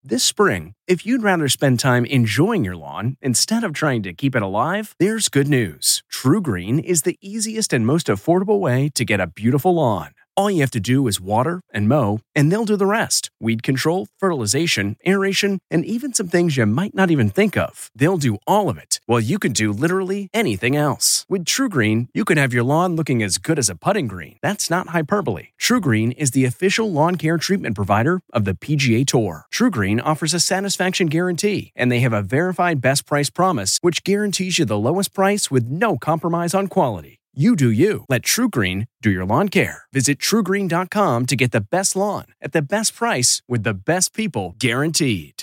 This spring, if you'd rather spend time enjoying your lawn instead of trying to keep it alive, there's good news. TruGreen is the easiest and most affordable way to get a beautiful lawn. All you have to do is water and mow, and they'll do the rest. Weed control, fertilization, aeration, and even some things you might not even think of. They'll do all of it, while you can do literally anything else. With TruGreen, you can have your lawn looking as good as a putting green. That's not hyperbole. TruGreen is the official lawn care treatment provider of the PGA Tour. TruGreen offers a satisfaction guarantee, and they have a verified best price promise, which guarantees you the lowest price with no compromise on quality. You do you. Let TruGreen do your lawn care. Visit TruGreen.com to get the best lawn at the best price with the best people guaranteed.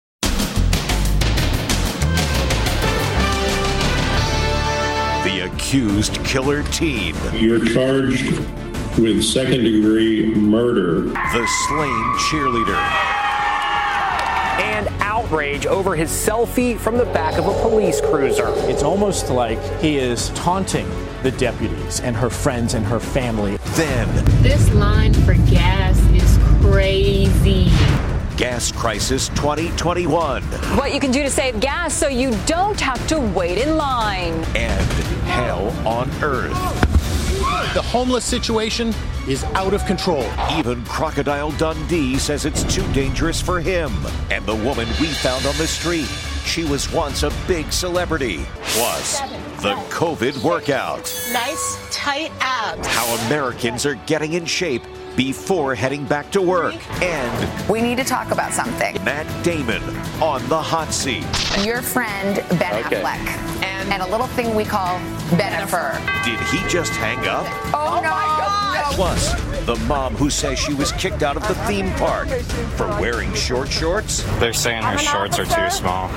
The accused killer teen. You're charged with second-degree murder. The slain cheerleader. And outrage over his selfie from the back of a police cruiser. It's almost like he is taunting the deputies and her friends and her family. Then, this line for gas is crazy. Gas Crisis 2021. What you can do to save gas so you don't have to wait in line. And Hell on Earth. The homeless situation is out of control. Even Crocodile Dundee says it's too dangerous for him. And the woman we found on the street, she was once a big celebrity. Plus, the COVID workout. Nice, tight abs. How Americans are getting in shape before heading back to work. And we need to talk about something. Matt Damon on the hot seat. Your friend, Ben Affleck. And a little thing we call Benifer. Did he just hang up? Oh, no. Plus, the mom who says she was kicked out of the theme park for wearing short shorts. They're saying her shorts are too small.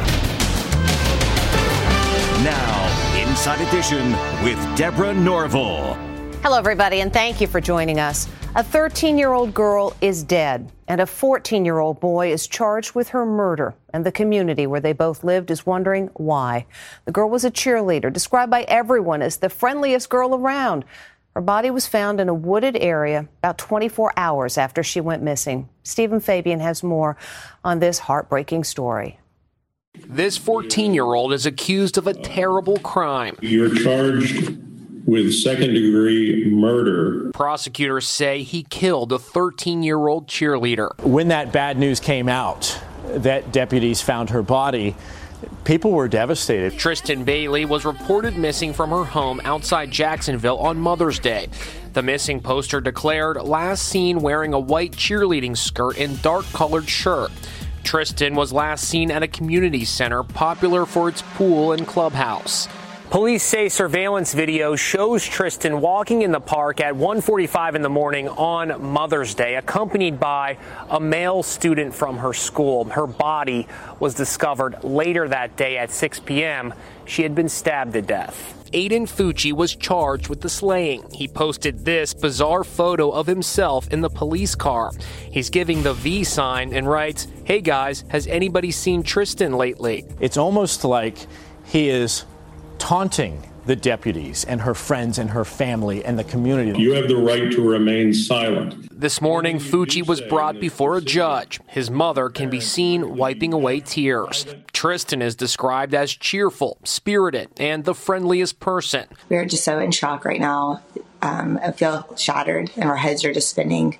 Now, Inside Edition with Deborah Norville. Hello, everybody, and thank you for joining us. A 13-year-old girl is dead, and a 14-year-old boy is charged with her murder. And the community where they both lived is wondering why. The girl was a cheerleader, described by everyone as the friendliest girl around. Her body was found in a wooded area about 24 hours after she went missing. Stephen Fabian has more on this heartbreaking story. This 14-year-old is accused of a terrible crime. You're charged with second-degree murder. Prosecutors say he killed a 13-year-old cheerleader. When that bad news came out, that deputies found her body, people were devastated. Tristan Bailey was reported missing from her home outside Jacksonville on Mother's Day. The missing poster declared last seen wearing a white cheerleading skirt and dark-colored shirt. Tristan was last seen at a community center popular for its pool and clubhouse. Police say surveillance video shows Tristan walking in the park at 1:45 in the morning on Mother's Day, accompanied by a male student from her school. Her body was discovered later that day at 6 p.m. She had been stabbed to death. Aiden Fucci was charged with the slaying. He posted this bizarre photo of himself in the police car. He's giving the V sign and writes, "Hey guys, has anybody seen Tristan lately?" It's almost like he is taunting the deputies and her friends and her family and the community. You have the right to remain silent. This morning, Fucci was brought before a judge. His mother can be seen wiping away tears. Tristan is described as cheerful, spirited, and the friendliest person. We're just so in shock right now. I feel shattered and our heads are just spinning.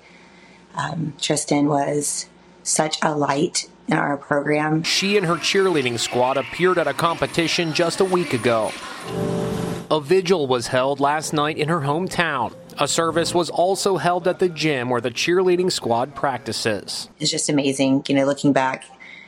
Tristan was such a light in our program. She and her cheerleading squad appeared at a competition just a week ago. A vigil was held last night in her hometown. A service was also held at the gym where the cheerleading squad practices. It's just amazing, looking back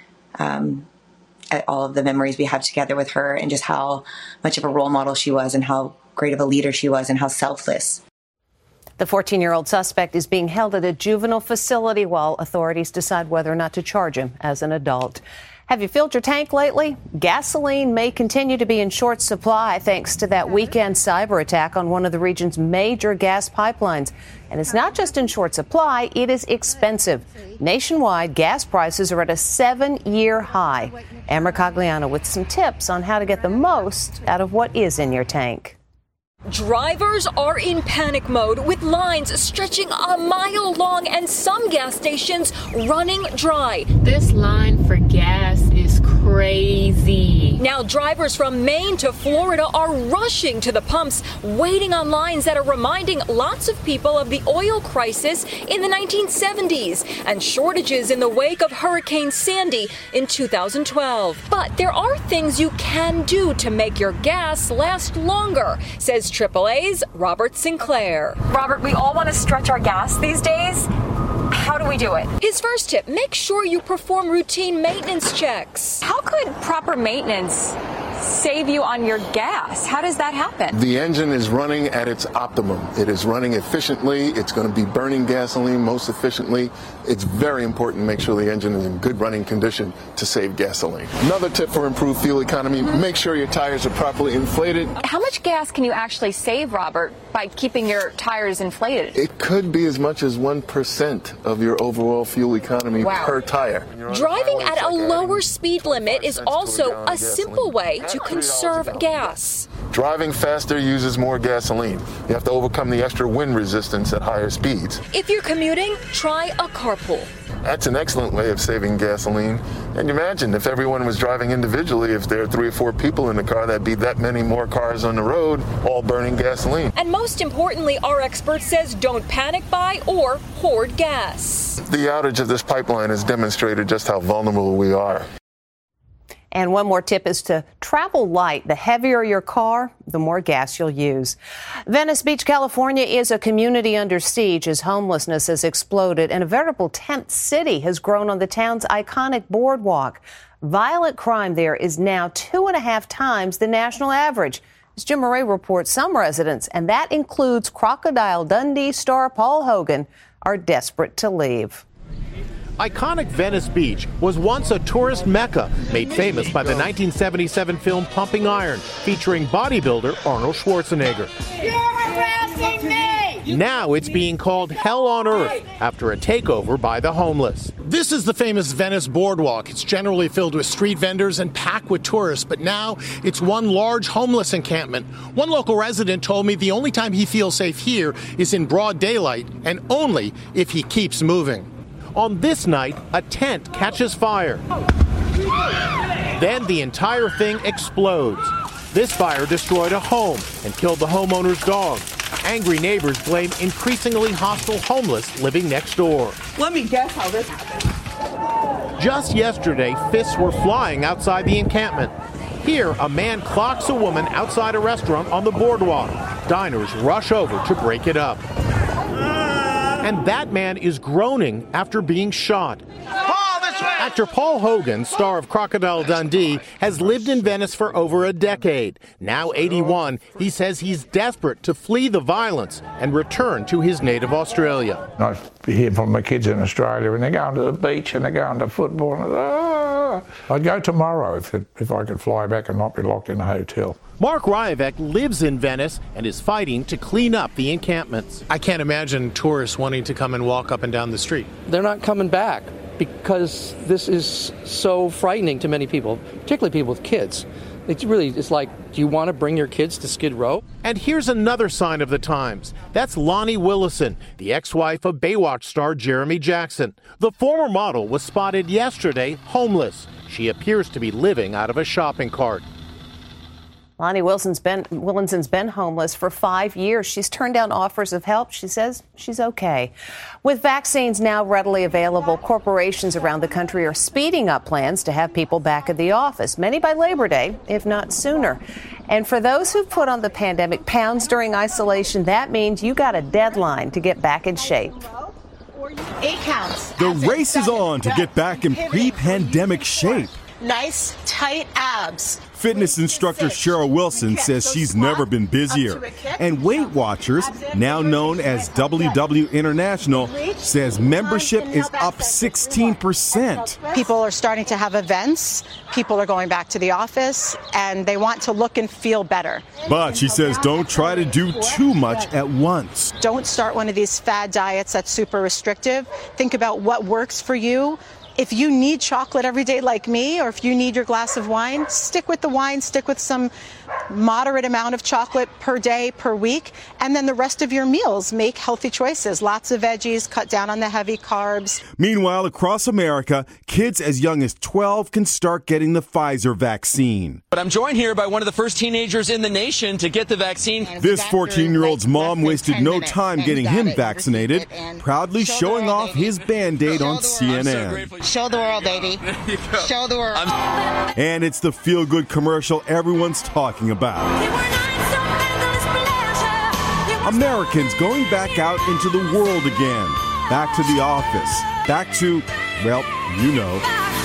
at all of the memories we have together with her and just how much of a role model she was and how great of a leader she was and how selfless. The 14-year-old suspect is being held at a juvenile facility while authorities decide whether or not to charge him as an adult. Have you filled your tank lately? Gasoline may continue to be in short supply thanks to that weekend cyber attack on one of the region's major gas pipelines. And it's not just in short supply, it is expensive. Nationwide, gas prices are at a 7-year high. Amber Cagliano with some tips on how to get the most out of what is in your tank. Drivers are in panic mode with lines stretching a mile long and some gas stations running dry. This line for gas is crazy. Now drivers from Maine to Florida are rushing to the pumps, waiting on lines that are reminding lots of people of the oil crisis in the 1970s and shortages in the wake of Hurricane Sandy in 2012. But there are things you can do to make your gas last longer, says AAA's Robert Sinclair. Robert, we all want to stretch our gas these days. How do we do it? His first tip, make sure you perform routine maintenance checks. How could proper maintenance save you on your gas? How does that happen? The engine is running at its optimum. It is running efficiently. It's going to be burning gasoline most efficiently. It's very important to make sure the engine is in good running condition to save gasoline. Another tip for improved fuel economy, make sure your tires are properly inflated. How much gas can you actually save, Robert, by keeping your tires inflated? It could be as much as 1% of your overall fuel economy per tire. Driving at a lower speed limit is also a simple way to conserve gas. Driving faster uses more gasoline. You have to overcome the extra wind resistance at higher speeds. If you're commuting, try a carpool. That's an excellent way of saving gasoline. And imagine if everyone was driving individually, if there are 3 or 4 people in the car, that'd be that many more cars on the road, all burning gasoline. And most importantly, our expert says don't panic buy or hoard gas. The outage of this pipeline has demonstrated just how vulnerable we are. And one more tip is to travel light. The heavier your car, the more gas you'll use. Venice Beach, California is a community under siege as homelessness has exploded and a veritable tent city has grown on the town's iconic boardwalk. Violent crime there is now 2.5 times the national average. As Jim Murray reports, some residents, and that includes Crocodile Dundee star Paul Hogan, are desperate to leave. Iconic Venice Beach was once a tourist mecca, made famous by the 1977 film Pumping Iron, featuring bodybuilder Arnold Schwarzenegger. You're harassing me! Now it's being called Hell on Earth after a takeover by the homeless. This is the famous Venice Boardwalk. It's generally filled with street vendors and packed with tourists, but now it's one large homeless encampment. One local resident told me the only time he feels safe here is in broad daylight, and only if he keeps moving. On this night, a tent catches fire. Then the entire thing explodes. This fire destroyed a home and killed the homeowner's dog. Angry neighbors blame increasingly hostile homeless living next door. Let me guess how this happened. Just yesterday, fists were flying outside the encampment. Here, a man clocks a woman outside a restaurant on the boardwalk. Diners rush over to break it up. And that man is groaning after being shot. Actor Paul Hogan, star of Crocodile Dundee, has lived in Venice for over a decade. Now 81, he says he's desperate to flee the violence and return to his native Australia. I hear from my kids in Australia when they're going to the beach and they're going to football. And I'd go tomorrow if I could fly back and not be locked in a hotel. Mark Ryavec lives in Venice and is fighting to clean up the encampments. I can't imagine tourists wanting to come and walk up and down the street. They're not coming back because this is so frightening to many people, particularly people with kids. It's like, do you want to bring your kids to Skid Row? And here's another sign of the times. That's Lonnie Willison, the ex-wife of Baywatch star Jeremy Jackson. The former model was spotted yesterday homeless. She appears to be living out of a shopping cart. Lonnie Wilson's been homeless for 5 years. She's turned down offers of help. She says she's okay. With vaccines now readily available, corporations around the country are speeding up plans to have people back at the office, many by Labor Day, if not sooner. And for those who put on the pandemic pounds during isolation, that means you got a deadline to get back in shape. 8 counts. The race is on to get back in pre-pandemic shape. Nice, tight abs. Fitness instructor Cheryl Wilson says she's never been busier. And Weight Watchers, now known as WW International, says membership is up 16%. People are starting to have events. People are going back to the office, and they want to look and feel better. But she says don't try to do too much at once. Don't start one of these fad diets that's super restrictive. Think about what works for you. If you need chocolate every day like me, or if you need your glass of wine, stick with the wine, stick with some moderate amount of chocolate per day, per week, and then the rest of your meals, make healthy choices. Lots of veggies, cut down on the heavy carbs. Meanwhile, across America, kids as young as 12 can start getting the Pfizer vaccine. But I'm joined here by one of the first teenagers in the nation to get the vaccine. This 14-year-old's mom wasted no time getting him vaccinated, proudly showing off his Band-Aid on CNN. Show the world, baby. Show the world. And it's the feel-good commercial everyone's talking about. Americans going back out into the world again. Back to the office. Back to, well, you know.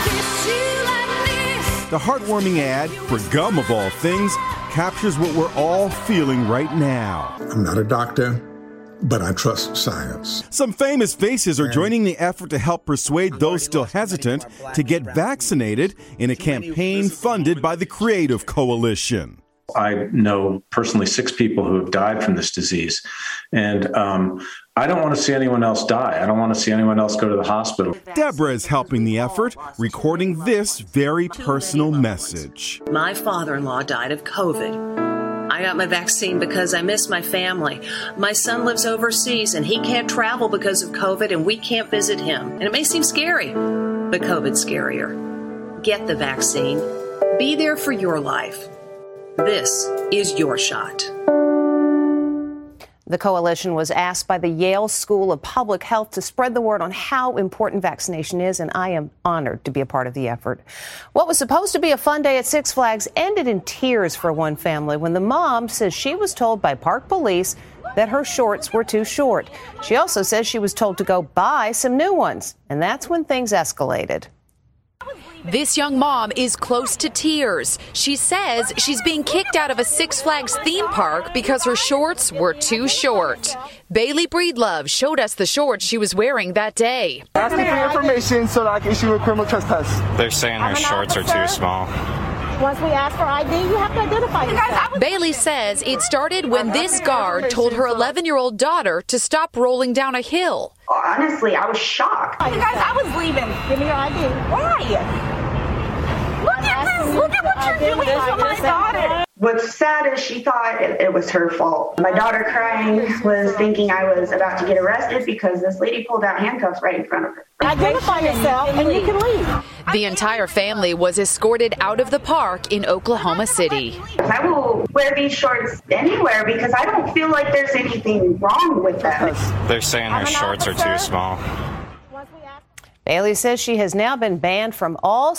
The heartwarming ad, for gum of all things, captures what we're all feeling right now. I'm not a doctor, but I trust science. Some famous faces are joining the effort to help persuade those still hesitant to get vaccinated in a campaign funded by the Creative Coalition. I know personally 6 people who have died from this disease, and I don't want to see anyone else die. I don't want to see anyone else go to the hospital. Deborah is helping the effort, recording this very personal message. My father-in-law died of COVID. I got my vaccine because I miss my family. My son lives overseas and he can't travel because of COVID and we can't visit him. And it may seem scary, but COVID's scarier. Get the vaccine. Be there for your life. This is your shot. The coalition was asked by the Yale School of Public Health to spread the word on how important vaccination is, and I am honored to be a part of the effort. What was supposed to be a fun day at Six Flags ended in tears for one family when the mom says she was told by park police that her shorts were too short. She also says she was told to go buy some new ones, and that's when things escalated. This young mom is close to tears. She says she's being kicked out of a Six Flags theme park because her shorts were too short. Bailey Breedlove showed us the shorts she was wearing that day. Asking for information so that I can issue a criminal trespass. They're saying her shorts are too small. Once we ask for ID, you have to identify yourself. Bailey says it started when this guard told her 11-year-old daughter to stop rolling down a hill. Honestly, I was shocked. You guys, I was leaving. Give me your ID. Why? Look at this. Look at what you're doing to my daughter. What's sad is she thought it was her fault. My daughter crying was thinking I was about to get arrested because this lady pulled out handcuffs right in front of her. Identify yourself and you can leave. The entire family was escorted out of the park in Oklahoma City. I will wear these shorts anywhere because I don't feel like there's anything wrong with them. They're saying her shorts are too small. Bailey says she has now been banned from all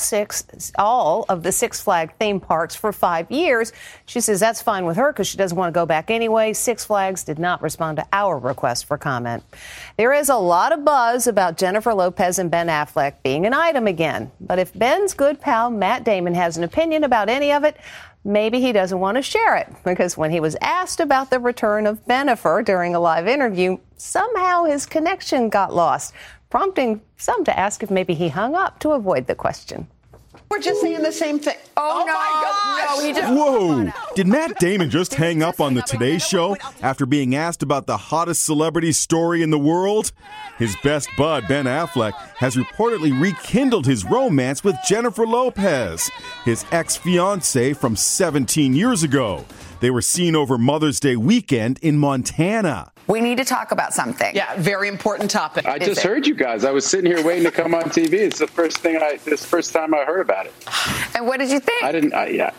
of the Six Flags theme parks for 5 years. She says that's fine with her because she doesn't want to go back anyway. Six Flags did not respond to our request for comment. There is a lot of buzz about Jennifer Lopez and Ben Affleck being an item again. But if Ben's good pal Matt Damon has an opinion about any of it, maybe he doesn't want to share it, because when he was asked about the return of Bennifer during a live interview, somehow his connection got lost, prompting some to ask if maybe he hung up to avoid the question. We're just saying the same thing. Oh my gosh! No, he just Whoa! Did Matt Damon just hang up on the Today Show after being asked about the hottest celebrity story in the world? His best bud, Ben Affleck, has reportedly rekindled his romance with Jennifer Lopez, his ex-fiancée from 17 years ago. They were seen over Mother's Day weekend in Montana. We need to talk about something. Yeah, very important topic. I just heard you guys. I was sitting here waiting to come on TV. It's the first time I heard about it. And what did you think? Yeah.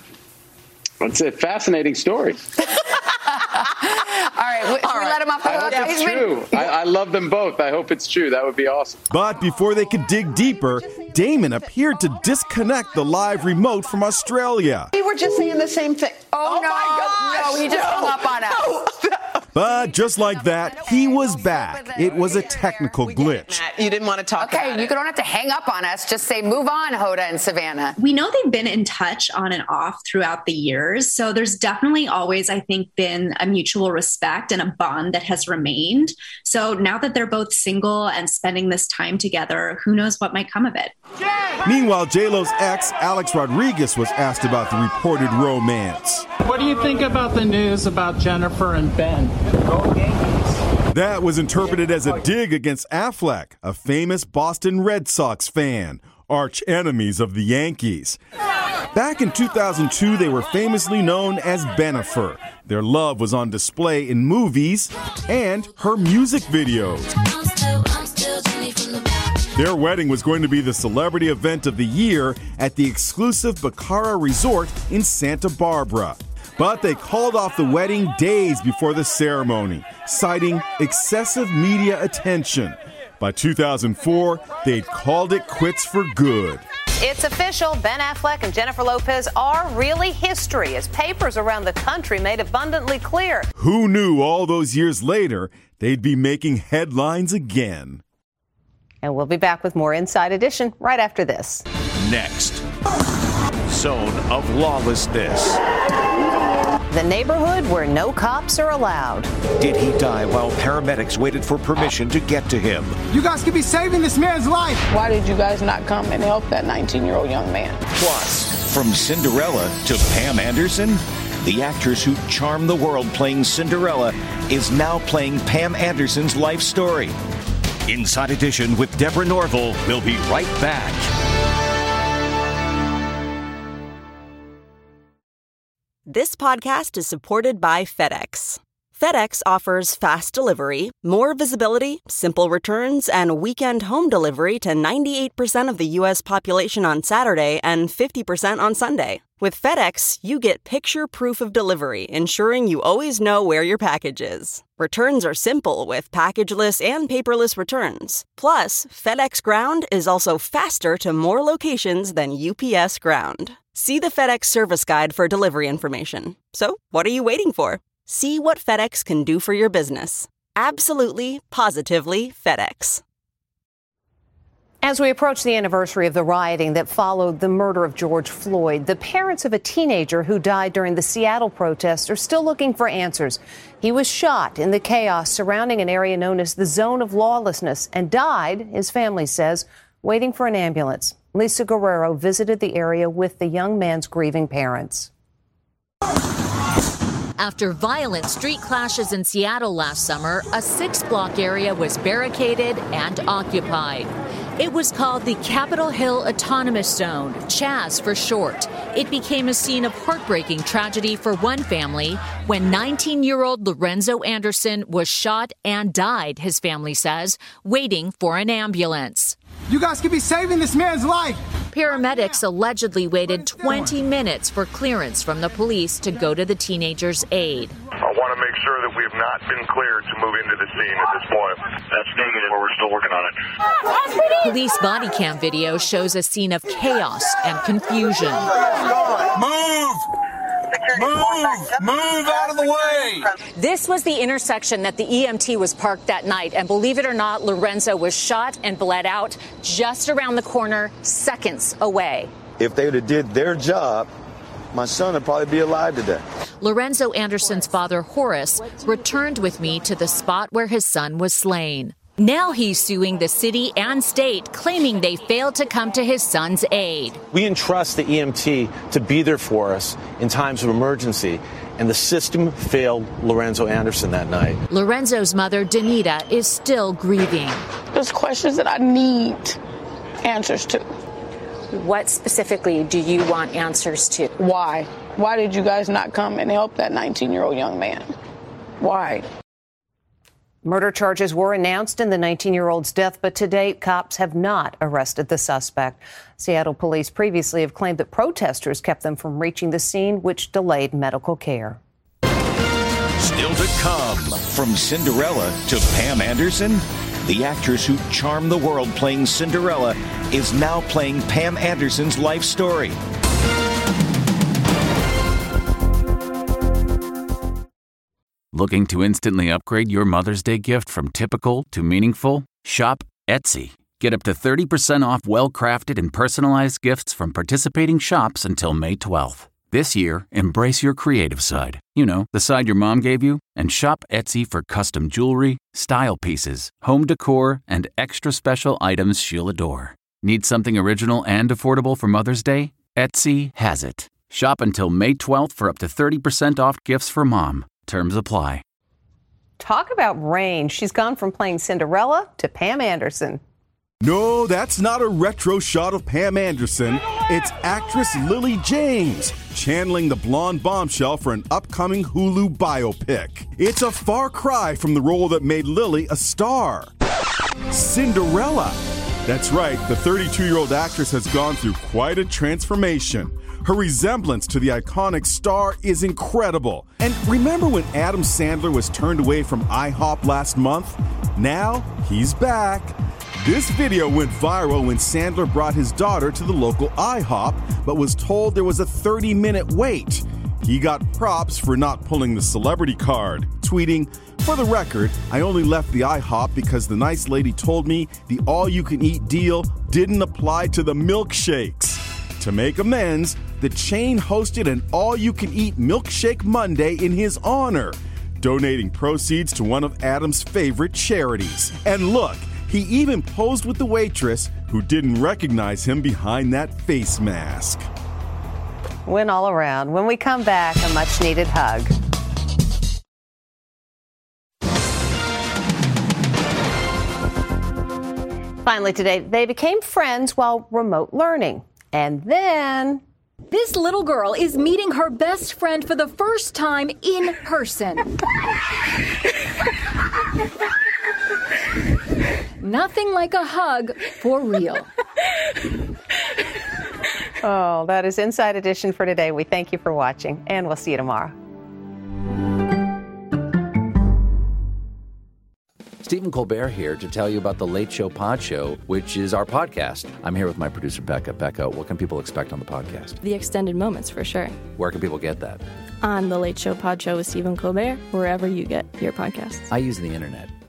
It's a fascinating story. All right, should we let him off the hook? I hope it's true. I love them both. I hope it's true. That would be awesome. But before they could dig deeper, Damon appeared to disconnect the live remote from Australia. We were just saying the same thing. Oh no, my gosh. No, he just hung up on us. But just like that, he was back. It was a technical glitch. You didn't want to talk about it. Okay, you don't have to hang up on us. Just say, move on, Hoda and Savannah. We know they've been in touch on and off throughout the years. So there's definitely always, I think, been a mutual respect and a bond that has remained. So now that they're both single and spending this time together, who knows what might come of it. Meanwhile, J-Lo's ex, Alex Rodriguez, was asked about the reported romance. What do you think about the news about Jennifer and Ben? That was interpreted as a dig against Affleck, a famous Boston Red Sox fan, arch enemies of the Yankees. Back in 2002, they were famously known as Bennifer. Their love was on display in movies and her music videos. Their wedding was going to be the celebrity event of the year at the exclusive Bacara Resort in Santa Barbara. But they called off the wedding days before the ceremony, citing excessive media attention. By 2004, they'd called it quits for good. It's official. Ben Affleck and Jennifer Lopez are really history, as papers around the country made abundantly clear. Who knew all those years later they'd be making headlines again? And we'll be back with more Inside Edition right after this. Next, zone of lawlessness. The neighborhood where no cops are allowed. Did he die while paramedics waited for permission to get to him? You guys could be saving this man's life. Why did you guys not come and help that 19-year-old young man? Plus, from Cinderella to Pam Anderson, the actress who charmed the world playing Cinderella is now playing Pam Anderson's life story. Inside Edition with Deborah Norville. We'll be right back. This podcast is supported by FedEx. FedEx offers fast delivery, more visibility, simple returns, and weekend home delivery to 98% of the U.S. population on Saturday and 50% on Sunday. With FedEx, you get picture proof of delivery, ensuring you always know where your package is. Returns are simple with packageless and paperless returns. Plus, FedEx Ground is also faster to more locations than UPS Ground. See the FedEx service guide for delivery information. So, what are you waiting for? See what FedEx can do for your business. Absolutely, positively FedEx. As we approach the anniversary of the rioting that followed the murder of George Floyd, the parents of a teenager who died during the Seattle protests are still looking for answers. He was shot in the chaos surrounding an area known as the Zone of Lawlessness and died, his family says, waiting for an ambulance. Lisa Guerrero visited the area with the young man's grieving parents. After violent street clashes in Seattle last summer, a 6-block area was barricaded and occupied. It was called the Capitol Hill Autonomous Zone, CHAZ for short. It became a scene of heartbreaking tragedy for one family when 19-year-old Lorenzo Anderson was shot and died, his family says, waiting for an ambulance. You guys could be saving this man's life. Paramedics allegedly waited 20 minutes for clearance from the police to go to the teenager's aid. I want to make sure that we have not been cleared to move into the scene at this point. That's negative, but we're still working on it. Police body cam video shows a scene of chaos and confusion. Move! Move out of the way! This was the intersection that the EMT was parked that night, and believe it or not, Lorenzo was shot and bled out just around the corner, seconds away. If they would have did their job, my son would probably be alive today. Lorenzo Anderson's father, Horace, returned with me to the spot where his son was slain. Now he's suing the city and state, claiming they failed to come to his son's aid. We entrust the EMT to be there for us in times of emergency, and the system failed Lorenzo Anderson that night. Lorenzo's mother, Danita, is still grieving. There's questions that I need answers to. What specifically do you want answers to? Why? Why did you guys not come and help that 19-year-old young man? Why? Murder charges were announced in the 19-year-old's death, but to date, cops have not arrested the suspect. Seattle police previously have claimed that protesters kept them from reaching the scene, which delayed medical care. Still to come, from Cinderella to Pam Anderson, the actress who charmed the world playing Cinderella is now playing Pam Anderson's life story. Looking to instantly upgrade your Mother's Day gift from typical to meaningful? Shop Etsy. Get up to 30% off well-crafted and personalized gifts from participating shops until May 12th. This year, embrace your creative side. You know, the side your mom gave you. And shop Etsy for custom jewelry, style pieces, home decor, and extra special items she'll adore. Need something original and affordable for Mother's Day? Etsy has it. Shop until May 12th for up to 30% off gifts for mom. Terms apply. Talk about range. She's gone from playing Cinderella to Pam Anderson. No, that's not a retro shot of Pam Anderson. It's actress Lily James, channeling the blonde bombshell for an upcoming Hulu biopic. It's a far cry from the role that made Lily a star. Cinderella. That's right, the 32-year-old actress has gone through quite a transformation. Her resemblance to the iconic star is incredible. And remember when Adam Sandler was turned away from IHOP last month? Now he's back. This video went viral when Sandler brought his daughter to the local IHOP, but was told there was a 30-minute wait. He got props for not pulling the celebrity card, tweeting, "For the record, I only left the IHOP because the nice lady told me the all-you-can-eat deal didn't apply to the milkshakes." To make amends, the chain hosted an all-you-can-eat milkshake Monday in his honor, donating proceeds to one of Adam's favorite charities. And look, he even posed with the waitress, who didn't recognize him behind that face mask. Win all around. When we come back, a much-needed hug. Finally today, they became friends while remote learning. And then... This little girl is meeting her best friend for the first time in person. Nothing like a hug for real. Oh, that is Inside Edition for today. We thank you for watching, and we'll see you tomorrow. Stephen Colbert here to tell you about The Late Show Pod Show, which is our podcast. I'm here with my producer, Becca. Becca, what can people expect on the podcast? The extended moments, for sure. Where can people get that? On The Late Show Pod Show with Stephen Colbert, wherever you get your podcasts. I use the internet.